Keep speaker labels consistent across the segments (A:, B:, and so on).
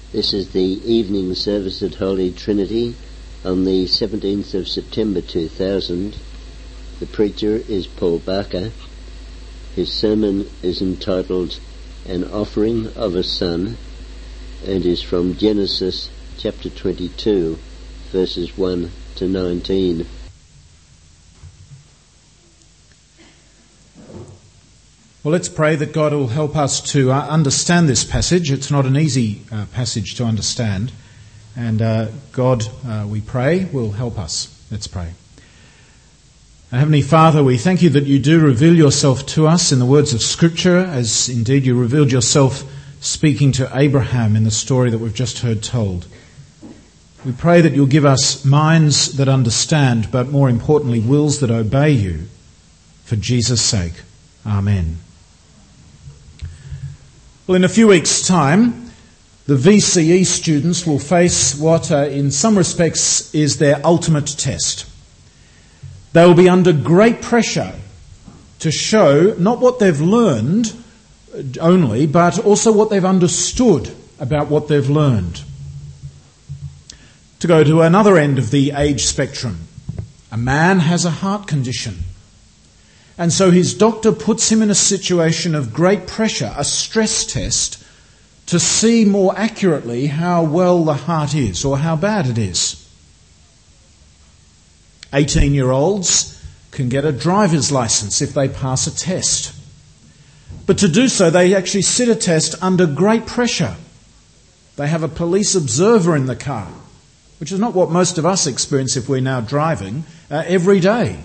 A: This is the evening service at Holy Trinity on the 17th of September 2000. The preacher is Paul Barker. His sermon is entitled An Offering of a Son and is from Genesis chapter 22, verses 1 to 19.
B: Well, let's pray that God will help us to understand this passage. It's not an easy passage to understand. And God, we pray, will help us. Let's pray. Heavenly Father, we thank you that you do reveal yourself to us in the words of Scripture, as indeed you revealed yourself speaking to Abraham in the story that we've just heard told. We pray that you'll give us minds that understand, but more importantly, wills that obey you, for Jesus' sake. Amen. Well, in a few weeks' time, the VCE students will face what, in some respects, is their ultimate test. They will be under great pressure to show not what they've learned only, but also what they've understood about what they've learned. To go to another end of the age spectrum, a man has a heart condition. And so his doctor puts him in a situation of great pressure, a stress test, to see more accurately how well the heart is or how bad it is. 18-year-olds can get a driver's license if they pass a test. But to do so, they actually sit a test under great pressure. They have a police observer in the car, which is not what most of us experience if we're now driving every day.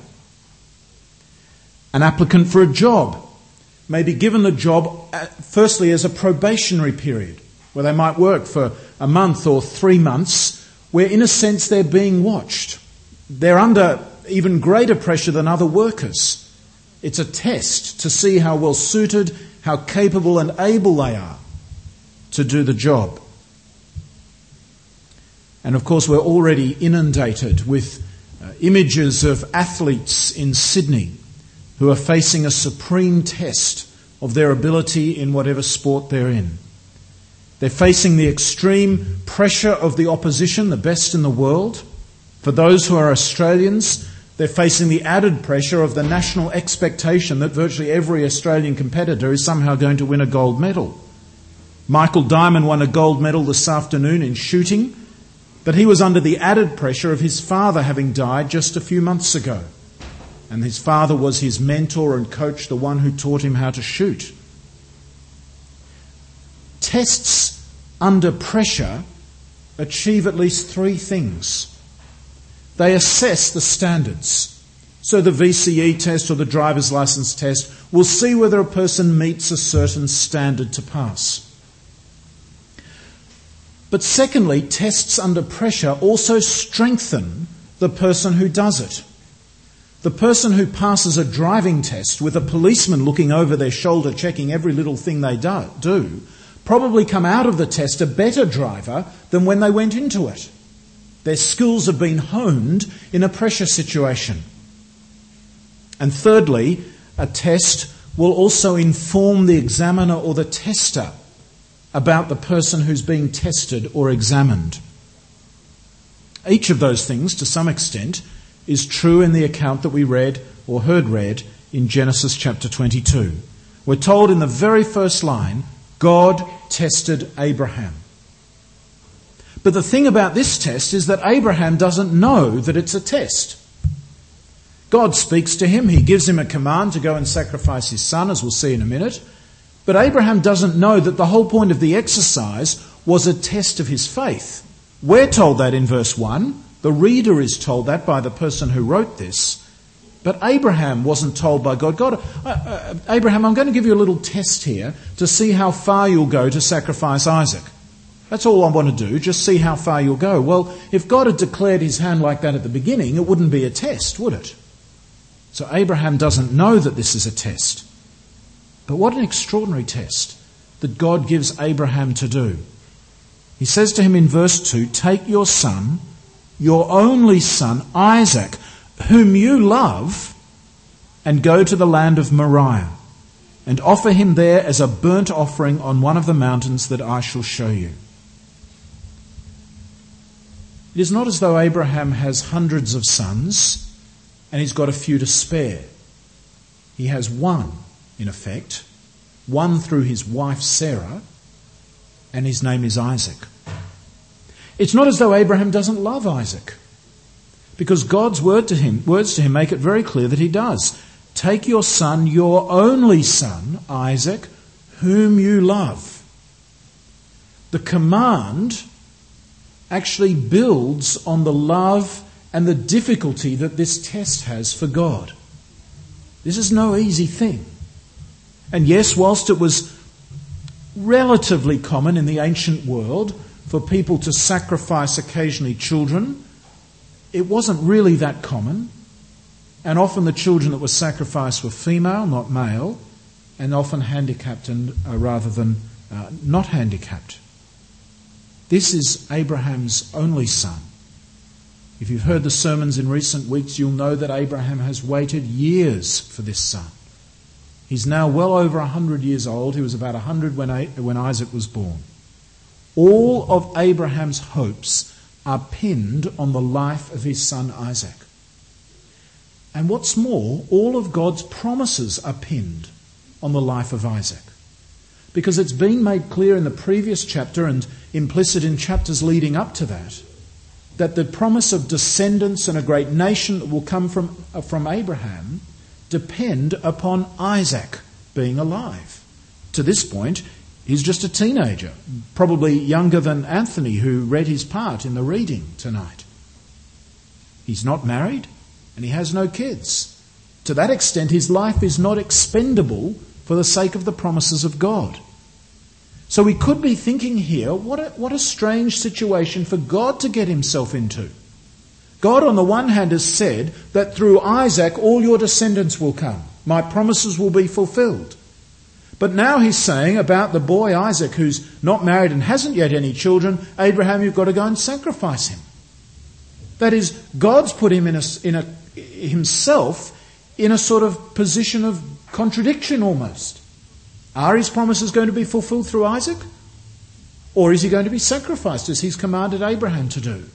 B: An applicant for a job may be given the job firstly as a probationary period, where they might work for a month or 3 months, where in a sense they're being watched. They're under even greater pressure than other workers. It's a test to see how well suited, how capable and able they are to do the job. And of course we're already inundated with images of athletes in Sydney who are facing a supreme test of their ability in whatever sport they're in. They're facing the extreme pressure of the opposition, the best in the world. For those who are Australians, they're facing the added pressure of the national expectation that virtually every Australian competitor is somehow going to win a gold medal. Michael Diamond won a gold medal this afternoon in shooting, but he was under the added pressure of his father having died just a few months ago. And his father was his mentor and coach, the one who taught him how to shoot. Tests under pressure achieve at least 3 things. They assess the standards. So the VCE test or the driver's license test will see whether a person meets a certain standard to pass. But secondly, tests under pressure also strengthen the person who does it. The person who passes a driving test with a policeman looking over their shoulder checking every little thing they do probably come out of the test a better driver than when they went into it. Their skills have been honed in a pressure situation. And thirdly, a test will also inform the examiner or the tester about the person who's being tested or examined. Each of those things, to some extent, is true in the account that we read or heard read in Genesis chapter 22. We're told in the very first line, God tested Abraham. But the thing about this test is that Abraham doesn't know that it's a test. God speaks to him. He gives him a command to go and sacrifice his son, as we'll see in a minute. But Abraham doesn't know that the whole point of the exercise was a test of his faith. We're told that in verse 1. The reader is told that by the person who wrote this. But Abraham wasn't told by God, Abraham, I'm going to give you a little test here to see how far you'll go to sacrifice Isaac. That's all I want to do, just see how far you'll go. Well, if God had declared his hand like that at the beginning, it wouldn't be a test, would it? So Abraham doesn't know that this is a test. But what an extraordinary test that God gives Abraham to do. He says to him in verse 2, take your son, your only son, Isaac, whom you love, and go to the land of Moriah, and offer him there as a burnt offering on one of the mountains that I shall show you. It is not as though Abraham has hundreds of sons and he's got a few to spare. He has one, in effect, one through his wife Sarah, and his name is Isaac. It's not as though Abraham doesn't love Isaac, because God's words to him make it very clear that he does. Take your son, your only son, Isaac, whom you love. The command actually builds on the love and the difficulty that this test has for God. This is no easy thing. And yes, whilst it was relatively common in the ancient world for people to sacrifice occasionally children, it wasn't really that common. And often the children that were sacrificed were female, not male, and often handicapped rather than not handicapped. This is Abraham's only son. If you've heard the sermons in recent weeks, you'll know that Abraham has waited years for this son. He's now well over 100 years old. He was about 100 when Isaac was born. All of Abraham's hopes are pinned on the life of his son Isaac. And what's more, all of God's promises are pinned on the life of Isaac. Because it's been made clear in the previous chapter and implicit in chapters leading up to that the promise of descendants and a great nation that will come from Abraham depend upon Isaac being alive. To this point, he's just a teenager, probably younger than Anthony, who read his part in the reading tonight. He's not married and he has no kids. To that extent, his life is not expendable for the sake of the promises of God. So we could be thinking here, what a strange situation for God to get himself into. God, on the one hand, has said that through Isaac all your descendants will come. My promises will be fulfilled. But now he's saying about the boy Isaac, who's not married and hasn't yet any children, Abraham, you've got to go and sacrifice him. That is, God's put him himself in a sort of position of contradiction almost. Are his promises going to be fulfilled through Isaac? Or is he going to be sacrificed as he's commanded Abraham to do?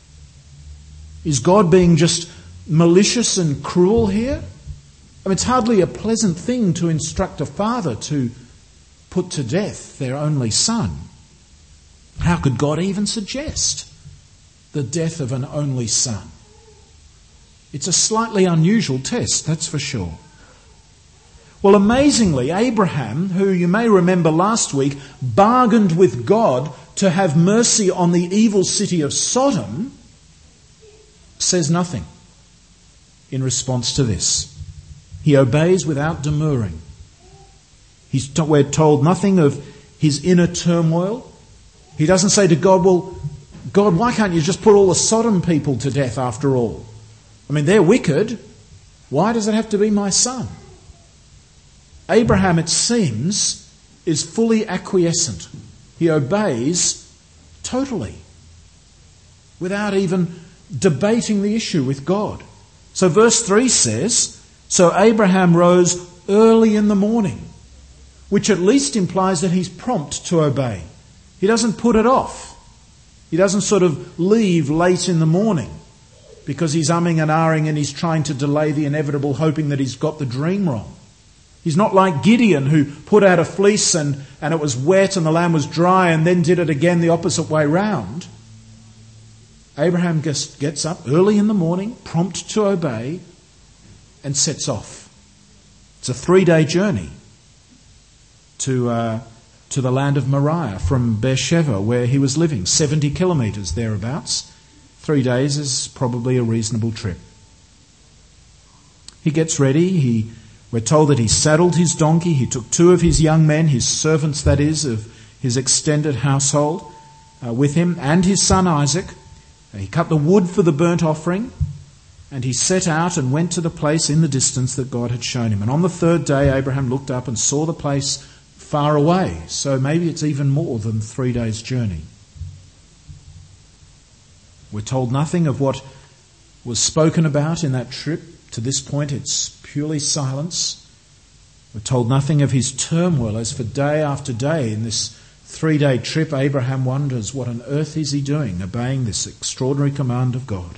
B: Is God being just malicious and cruel here? I mean, it's hardly a pleasant thing to instruct a father to put to death their only son. How could God even suggest the death of an only son? It's a slightly unusual test, that's for sure. Well, amazingly, Abraham, who you may remember last week, bargained with God to have mercy on the evil city of Sodom, says nothing in response to this. He obeys without demurring. We're told nothing of his inner turmoil. He doesn't say to God, well, God, why can't you just put all the Sodom people to death after all? I mean, they're wicked. Why does it have to be my son? Abraham, it seems, is fully acquiescent. He obeys totally, without even debating the issue with God. So verse 3 says, so Abraham rose early in the morning, which at least implies that he's prompt to obey. He doesn't put it off. He doesn't sort of leave late in the morning because he's umming and ahhing and he's trying to delay the inevitable, hoping that he's got the dream wrong. He's not like Gideon, who put out a fleece and it was wet and the land was dry and then did it again the opposite way round. Abraham gets up early in the morning, prompt to obey, and sets off. It's a 3-day journey to the land of Moriah from Beersheba, where he was living, 70 kilometres thereabouts. 3 days is probably a reasonable trip. He gets ready. We're told that he saddled his donkey. He took 2 of his young men, his servants that is, of his extended household, with him, and his son Isaac. He cut the wood for the burnt offering, and he set out and went to the place in the distance that God had shown him. And on the 3rd day, Abraham looked up and saw the place far away. So maybe it's even more than 3 days' journey. We're told nothing of what was spoken about in that trip. To this point, it's purely silence. We're told nothing of his turmoil as for day after day in this 3-day trip, Abraham wonders, what on earth is he doing, obeying this extraordinary command of God?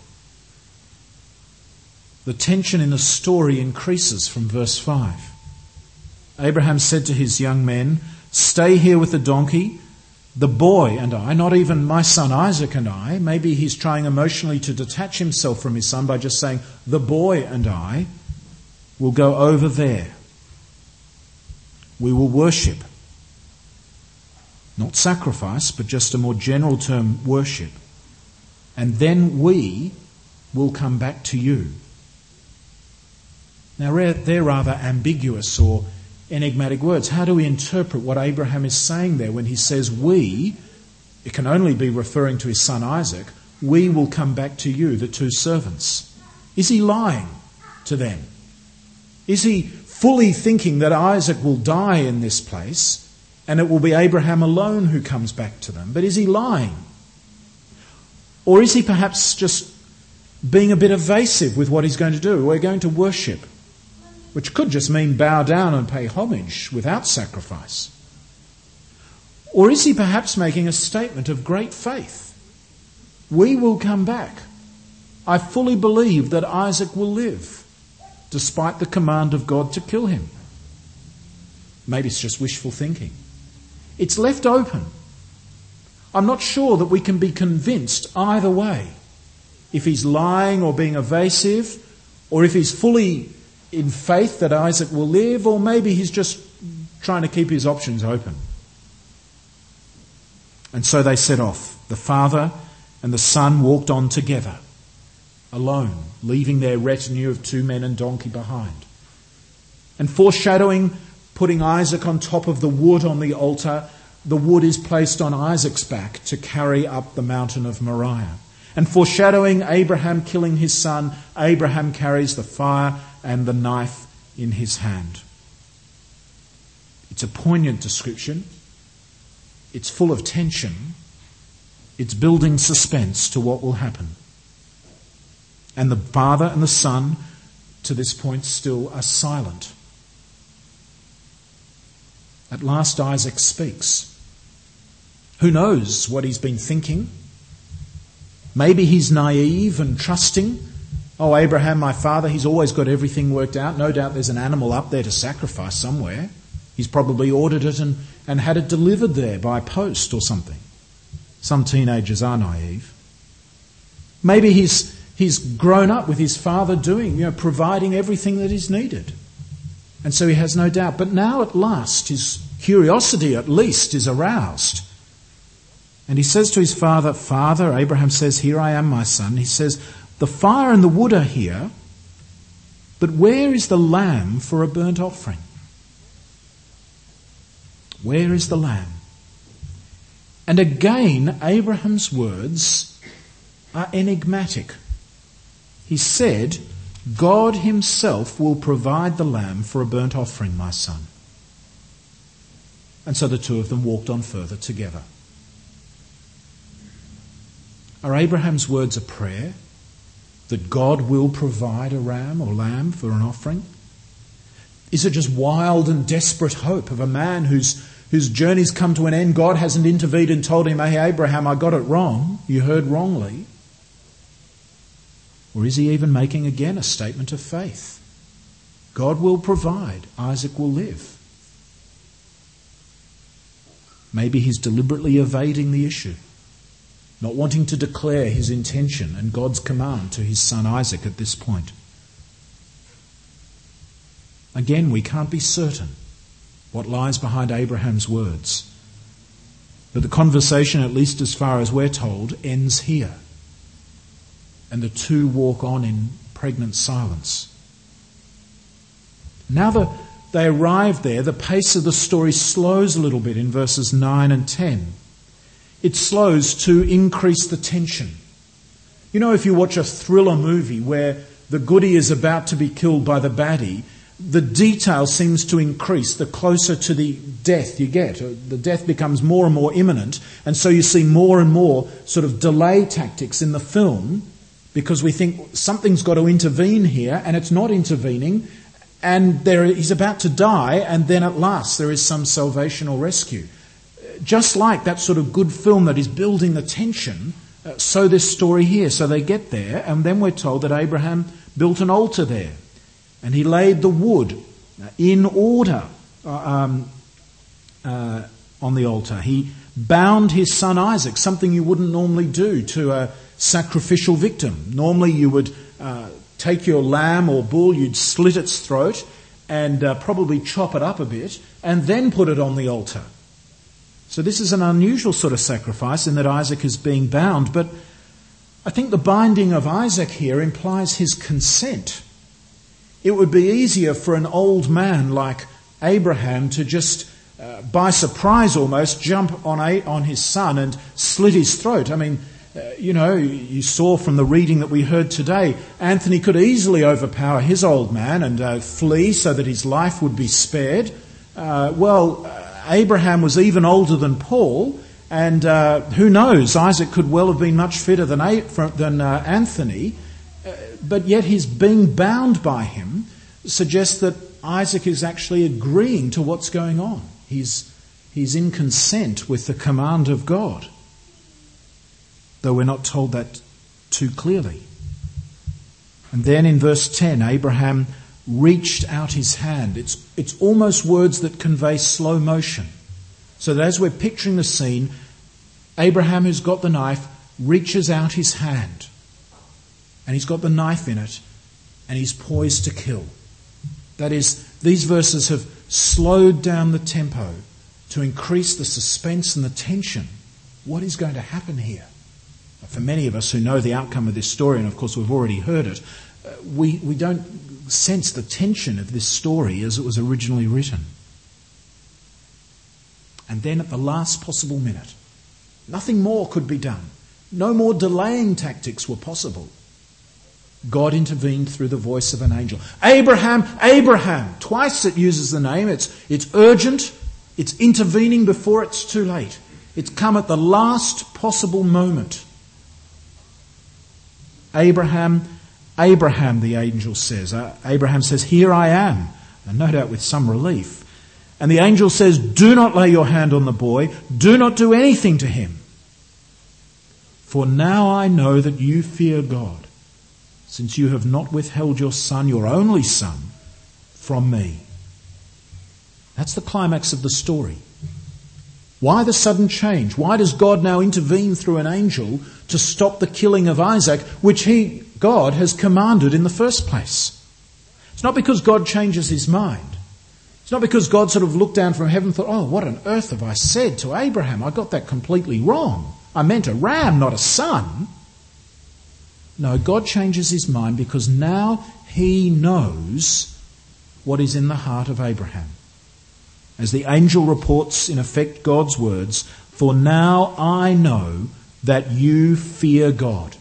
B: The tension in the story increases from verse 5. Abraham said to his young men, "Stay here with the donkey. The boy and I," not even my son Isaac and I, maybe he's trying emotionally to detach himself from his son by just saying, "The boy and I will go over there. We will worship." Not sacrifice, but just a more general term, worship. "And then we will come back to you." Now they're rather ambiguous or enigmatic words. How do we interpret what Abraham is saying there when he says we? It can only be referring to his son Isaac. "We will come back to you," the two servants. Is he lying to them? Is he fully thinking that Isaac will die in this place and it will be Abraham alone who comes back to them? But is he lying? Or is he perhaps just being a bit evasive with what he's going to do? We're going to worship, which could just mean bow down and pay homage without sacrifice. Or is he perhaps making a statement of great faith? "We will come back. I fully believe that Isaac will live, despite the command of God to kill him." Maybe it's just wishful thinking. It's left open. I'm not sure that we can be convinced either way. If he's lying or being evasive, or if he's fully in faith that Isaac will live, or maybe he's just trying to keep his options open. And so they set off. The father and the son walked on together, alone, leaving their retinue of 2 men and donkey behind. And foreshadowing putting Isaac on top of the wood on the altar, the wood is placed on Isaac's back to carry up the mountain of Moriah. And foreshadowing Abraham killing his son, Abraham carries the fire and the knife in his hand. It's a poignant description. It's full of tension. It's building suspense to what will happen. And the father and the son, to this point, still are silent. At last Isaac speaks. Who knows what he's been thinking? Maybe he's naive and trusting. "Oh, Abraham, my father, he's always got everything worked out. No doubt there's an animal up there to sacrifice somewhere. He's probably ordered it and had it delivered there by post or something." Some teenagers are naive. Maybe he's grown up with his father doing, providing everything that is needed. And so he has no doubt. But now at last his curiosity at least is aroused. And he says to his father, "Father," Abraham says, "Here I am, my son." He says, "The fire and the wood are here, but where is the lamb for a burnt offering?" Where is the lamb? And again, Abraham's words are enigmatic. He said, "God himself will provide the lamb for a burnt offering, my son." And so the two of them walked on further together. Are Abraham's words a prayer that God will provide a ram or lamb for an offering? Is it just wild and desperate hope of a man whose journey's come to an end? God hasn't intervened and told him, "Hey, Abraham, I got it wrong. You heard wrongly." Or is he even making again a statement of faith? God will provide. Isaac will live. Maybe he's deliberately evading the issue, not wanting to declare his intention and God's command to his son Isaac at this point. Again, we can't be certain what lies behind Abraham's words. But the conversation, at least as far as we're told, ends here. And the two walk on in pregnant silence. Now that they arrive there, the pace of the story slows a little bit in verses 9 and 10. It slows to increase the tension. If you watch a thriller movie where the goodie is about to be killed by the baddie, the detail seems to increase the closer to the death you get. The death becomes more and more imminent, and so you see more and more sort of delay tactics in the film because we think something's got to intervene here, and it's not intervening, and he's about to die, and then at last there is some salvation or rescue. just like that sort of good film that is building the tension, so this story here. So they get there, and then we're told that Abraham built an altar there, and he laid the wood in order on the altar. He bound his son Isaac, something you wouldn't normally do to a sacrificial victim. Normally you would take your lamb or bull, you'd slit its throat and probably chop it up a bit and then put it on the altar. So this is an unusual sort of sacrifice in that Isaac is being bound, but I think the binding of Isaac here implies his consent. It would be easier for an old man like Abraham to just, by surprise almost, jump on his son and slit his throat. I mean, you saw from the reading that we heard today, Anthony could easily overpower his old man and flee so that his life would be spared. Abraham was even older than Paul, and who knows, Isaac could well have been much fitter than Anthony, but yet his being bound by him suggests that Isaac is actually agreeing to what's going on. He's in consent with the command of God, though we're not told that too clearly. And then in verse 10, Abraham reached out his hand. It's almost words that convey slow motion. So that as we're picturing the scene, Abraham, who's got the knife, reaches out his hand. And he's got the knife in it, and he's poised to kill. That is, these verses have slowed down the tempo to increase the suspense and the tension. What is going to happen here? For many of us who know the outcome of this story, and of course we've already heard it, we don't sense the tension of this story as it was originally written. And then at the last possible minute, nothing more could be done. No more delaying tactics were possible. God intervened through the voice of an angel. Abraham, Abraham! Twice it uses the name. It's urgent. It's intervening before it's too late. It's come at the last possible moment. Abraham, Abraham, the angel says. Abraham says, "Here I am," and no doubt with some relief. And the angel says, "Do not lay your hand on the boy. Do not do anything to him. For now I know that you fear God, since you have not withheld your son, your only son, from me." That's the climax of the story. Why the sudden change? Why does God now intervene through an angel to stop the killing of Isaac, which God has commanded in the first place? It's not because God changes his mind. It's not because God sort of looked down from heaven and thought, "Oh, what on earth have I said to Abraham? I got that completely wrong. I meant a ram, not a son." No, God changes his mind because now he knows what is in the heart of Abraham. As the angel reports, in effect, God's words, "For now I know that you fear God."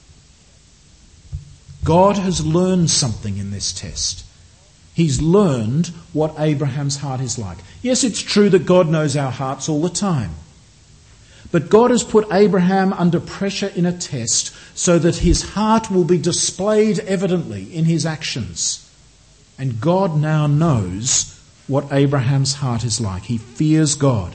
B: God has learned something in this test. He's learned what Abraham's heart is like. Yes, it's true that God knows our hearts all the time. But God has put Abraham under pressure in a test so that his heart will be displayed evidently in his actions. And God now knows what Abraham's heart is like. He fears God.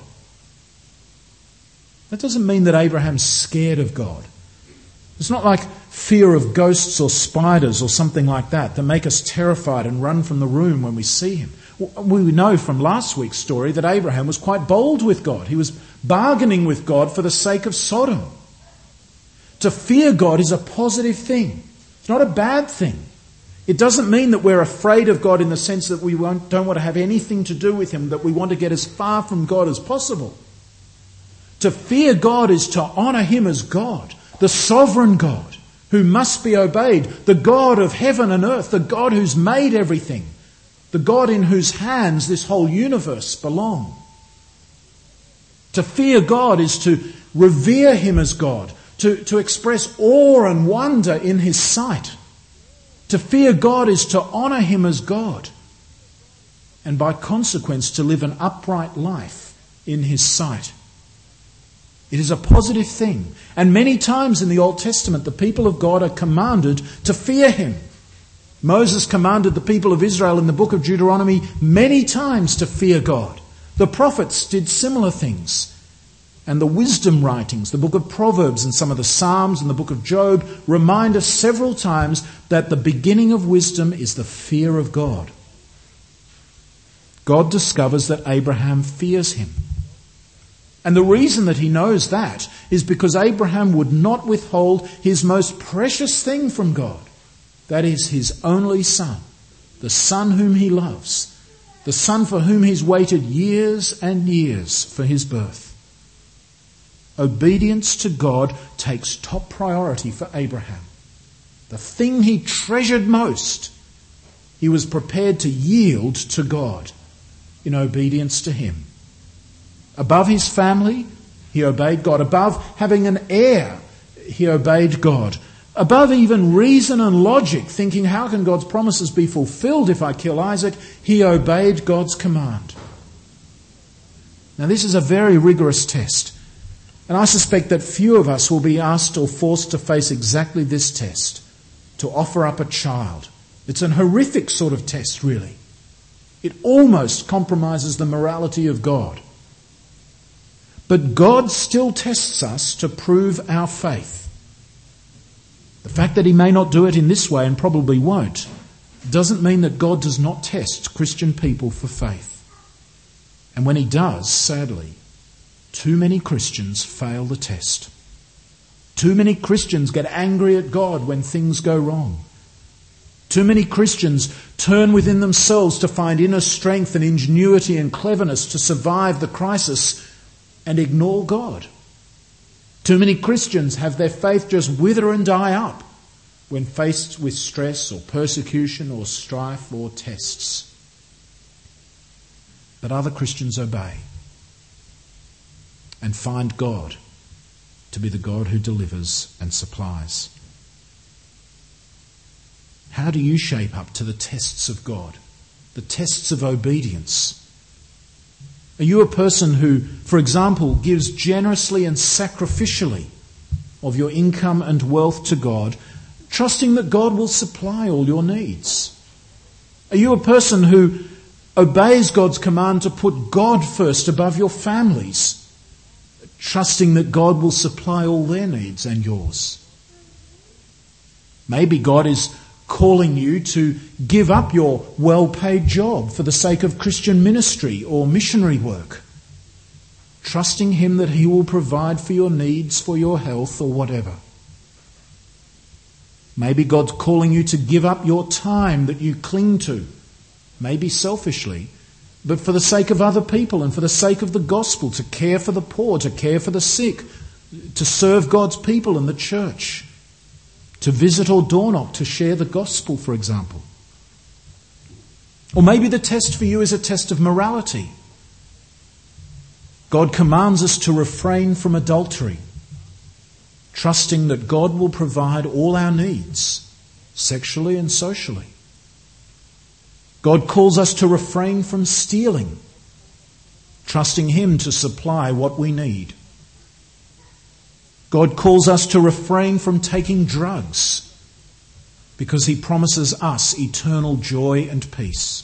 B: That doesn't mean that Abraham's scared of God. It's not like fear of ghosts or spiders or something like that make us terrified and run from the room when we see him. We know from last week's story that Abraham was quite bold with God. He was bargaining with God for the sake of Sodom. To fear God is a positive thing. It's not a bad thing. It doesn't mean that we're afraid of God in the sense that we don't want to have anything to do with him, that we want to get as far from God as possible. To fear God is to honour him as God, the sovereign God who must be obeyed, the God of heaven and earth, the God who's made everything, the God in whose hands this whole universe belongs. To fear God is to revere him as God, to express awe and wonder in his sight. To fear God is to honour him as God, and by consequence to live an upright life in his sight. It is a positive thing. And many times in the Old Testament, the people of God are commanded to fear him. Moses commanded the people of Israel in the book of Deuteronomy many times to fear God. The prophets did similar things. and the wisdom writings, the book of Proverbs and some of the Psalms and the book of Job, remind us several times that the beginning of wisdom is the fear of God. God discovers that Abraham fears him. And the reason that he knows that is because Abraham would not withhold his most precious thing from God. That is his only son, the son whom he loves, the son for whom he's waited years and years for his birth. Obedience to God takes top priority for Abraham. The thing he treasured most, he was prepared to yield to God in obedience to him. Above his family, he obeyed God. Above having an heir, he obeyed God. Above even reason and logic, thinking how can God's promises be fulfilled if I kill Isaac, he obeyed God's command. Now this is a very rigorous test. And I suspect that few of us will be asked or forced to face exactly this test, to offer up a child. It's an horrific sort of test, really. It almost compromises the morality of God. But God still tests us to prove our faith. The fact that he may not do it in this way and probably won't doesn't mean that God does not test Christian people for faith. And when he does, sadly, too many Christians fail the test. Too many Christians get angry at God when things go wrong. Too many Christians turn within themselves to find inner strength and ingenuity and cleverness to survive the crisis and ignore God. Too many Christians have their faith just wither and die up when faced with stress or persecution or strife or tests. But other Christians obey and find God to be the God who delivers and supplies. How do you shape up to the tests of God, the tests of obedience? Are you a person who, for example, gives generously and sacrificially of your income and wealth to God, trusting that God will supply all your needs? Are you a person who obeys God's command to put God first above your families, trusting that God will supply all their needs and yours? Maybe God is calling you to give up your well-paid job for the sake of Christian ministry or missionary work, trusting him that he will provide for your needs, for your health or whatever. Maybe God's calling you to give up your time that you cling to, maybe selfishly, but for the sake of other people and for the sake of the gospel, to care for the poor, to care for the sick, to serve God's people and the church, to visit or door knock, to share the gospel, for example. Or maybe the test for you is a test of morality. God commands us to refrain from adultery, trusting that God will provide all our needs, sexually and socially. God calls us to refrain from stealing, trusting him to supply what we need. God calls us to refrain from taking drugs because he promises us eternal joy and peace.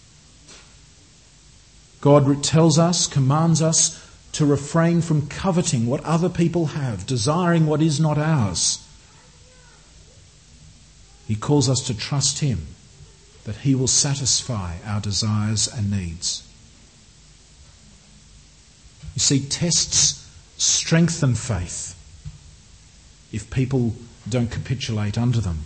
B: God tells us, commands us to refrain from coveting what other people have, desiring what is not ours. He calls us to trust him that he will satisfy our desires and needs. You see, tests strengthen faith if people don't capitulate under them.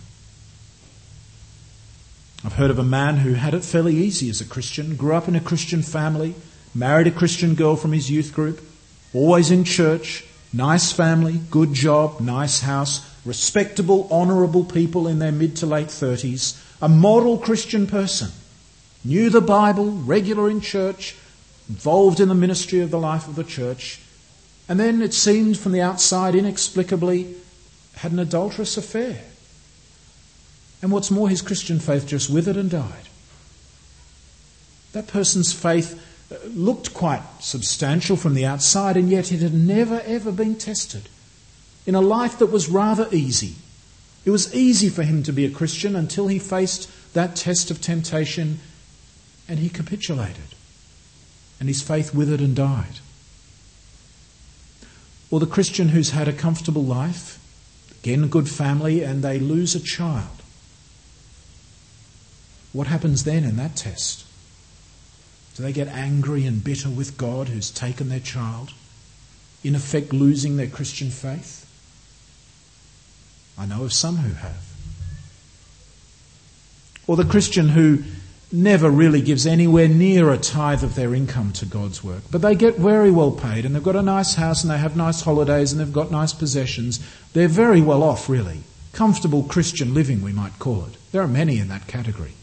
B: I've heard of a man who had it fairly easy as a Christian, grew up in a Christian family, married a Christian girl from his youth group, always in church, nice family, good job, nice house, respectable, honourable people in their mid to late 30s, a model Christian person, knew the Bible, regular in church, involved in the ministry of the life of the church, and then it seemed from the outside inexplicably had an adulterous affair. And what's more, his Christian faith just withered and died. That person's faith looked quite substantial from the outside, and yet it had never ever been tested. In a life that was rather easy. It was easy for him to be a Christian until he faced that test of temptation and he capitulated. And his faith withered and died. Or the Christian who's had a comfortable life, again a good family, and they lose a child. What happens then in that test? Do they get angry and bitter with God who's taken their child, in effect losing their Christian faith? I know of some who have. Or the Christian who never really gives anywhere near a tithe of their income to God's work, but they get very well paid and they've got a nice house and they have nice holidays and they've got nice possessions. They're very well off, really. Comfortable Christian living, we might call it. There are many in that category.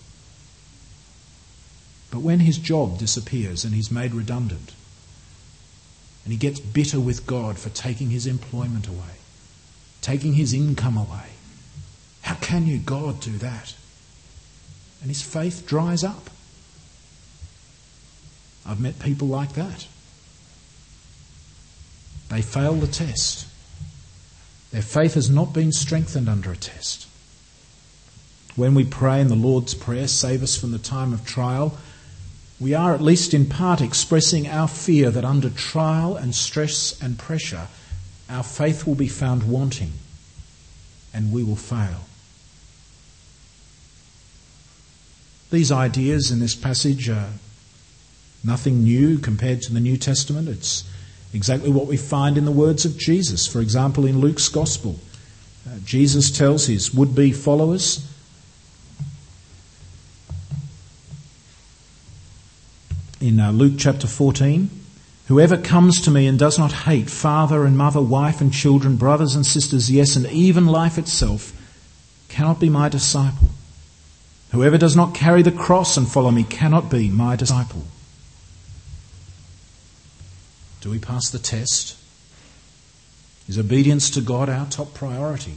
B: But when his job disappears and he's made redundant, and he gets bitter with God for taking his employment away, taking his income away, how can you, God, do that? And his faith dries up. I've met people like that. They fail the test. Their faith has not been strengthened under a test. When we pray in the Lord's Prayer, save us from the time of trial, we are at least in part expressing our fear that under trial and stress and pressure, our faith will be found wanting and we will fail. These ideas in this passage are nothing new compared to the New Testament. It's exactly what we find in the words of Jesus. For example, in Luke's Gospel, Jesus tells his would-be followers, in Luke chapter 14, whoever comes to me and does not hate father and mother, wife and children, brothers and sisters, yes, and even life itself, cannot be my disciple. Whoever does not carry the cross and follow me cannot be my disciple. Do we pass the test? Is obedience to God our top priority?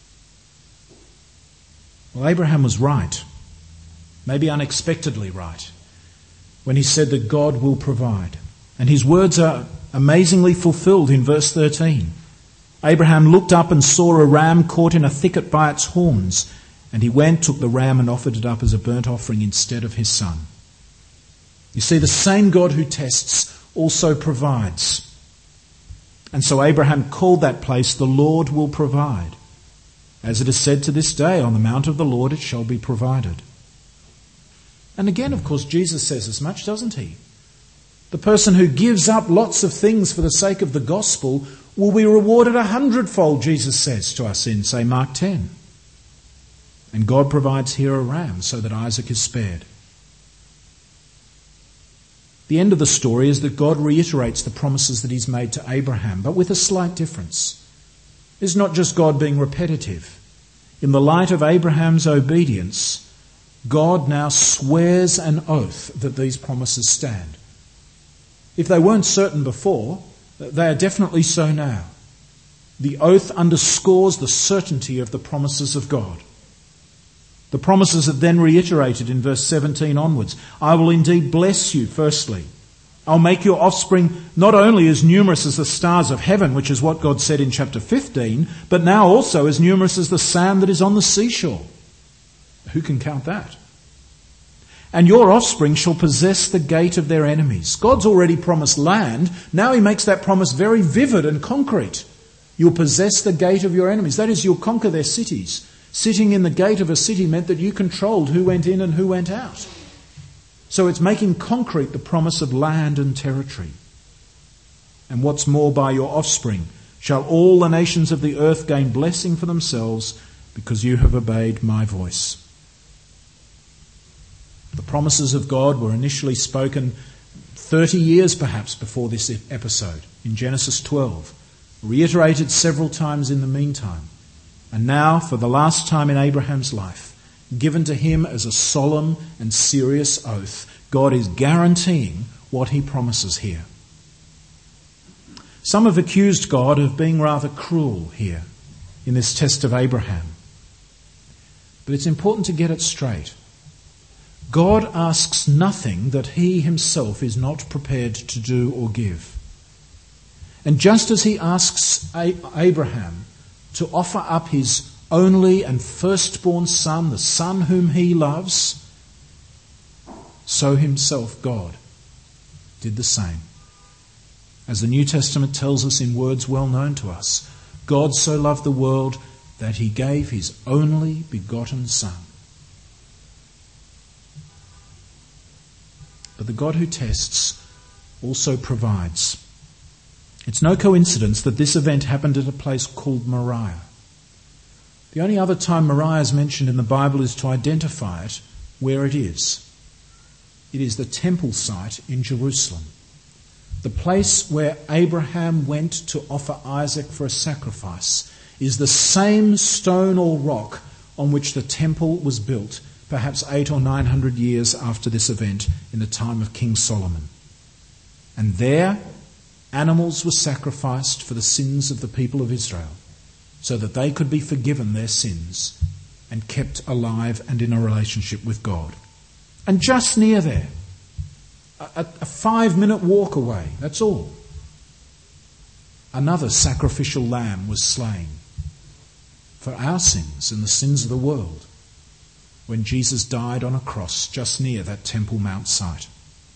B: Well, Abraham was right, maybe unexpectedly right, when he said that God will provide. And his words are amazingly fulfilled in verse 13. Abraham looked up and saw a ram caught in a thicket by its horns, and he went, took the ram and offered it up as a burnt offering instead of his son. You see, the same God who tests also provides. And so Abraham called that place, the Lord will provide. As it is said to this day, on the mount of the Lord it shall be provided. And again, of course, Jesus says as much, doesn't he? The person who gives up lots of things for the sake of the gospel will be rewarded 100-fold, Jesus says to us in, say, Mark 10. And God provides here a ram so that Isaac is spared. The end of the story is that God reiterates the promises that he's made to Abraham, but with a slight difference. It's not just God being repetitive. In the light of Abraham's obedience, God now swears an oath that these promises stand. If they weren't certain before, they are definitely so now. The oath underscores the certainty of the promises of God. The promises are then reiterated in verse 17 onwards. I will indeed bless you, firstly. I'll make your offspring not only as numerous as the stars of heaven, which is what God said in chapter 15, but now also as numerous as the sand that is on the seashore. Who can count that? And your offspring shall possess the gate of their enemies. God's already promised land. Now he makes that promise very vivid and concrete. You'll possess the gate of your enemies. That is, you'll conquer their cities. Sitting in the gate of a city meant that you controlled who went in and who went out. So it's making concrete the promise of land and territory. And what's more, by your offspring shall all the nations of the earth gain blessing for themselves because you have obeyed my voice. The promises of God were initially spoken 30 years perhaps before this episode in Genesis 12, reiterated several times in the meantime, and now for the last time in Abraham's life, given to him as a solemn and serious oath. God is guaranteeing what he promises here. Some have accused God of being rather cruel here in this test of Abraham. But it's important to get it straight. God asks nothing that he himself is not prepared to do or give. And just as he asks Abraham to offer up his only and firstborn son, the son whom he loves, so himself, God, did the same. As the New Testament tells us in words well known to us, God so loved the world that he gave his only begotten Son. But the God who tests also provides. It's no coincidence that this event happened at a place called Moriah. The only other time Moriah is mentioned in the Bible is to identify it where it is. It is the temple site in Jerusalem, the place where Abraham went to offer Isaac for a sacrifice is the same stone or rock on which the temple was built, perhaps 800 or 900 years after this event in the time of King Solomon. And there, animals were sacrificed for the sins of the people of Israel, so that they could be forgiven their sins and kept alive and in a relationship with God. And just near there, a 5-minute walk away, that's all, another sacrificial lamb was slain for our sins and the sins of the world when Jesus died on a cross just near that Temple Mount site.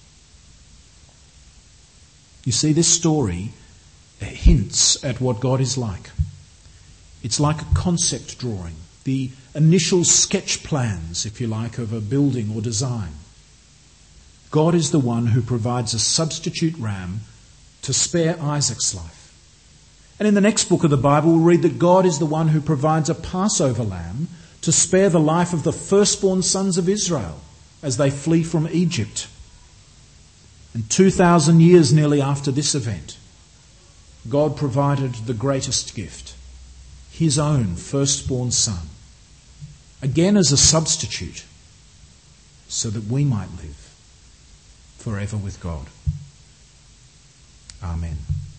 B: You see, this story hints at what God is like. It's like a concept drawing, the initial sketch plans, if you like, of a building or design. God is the one who provides a substitute ram to spare Isaac's life. And in the next book of the Bible, we'll read that God is the one who provides a Passover lamb to spare the life of the firstborn sons of Israel as they flee from Egypt. And 2,000 years nearly after this event, God provided the greatest gift, his own firstborn son, again as a substitute, so that we might live forever with God. Amen.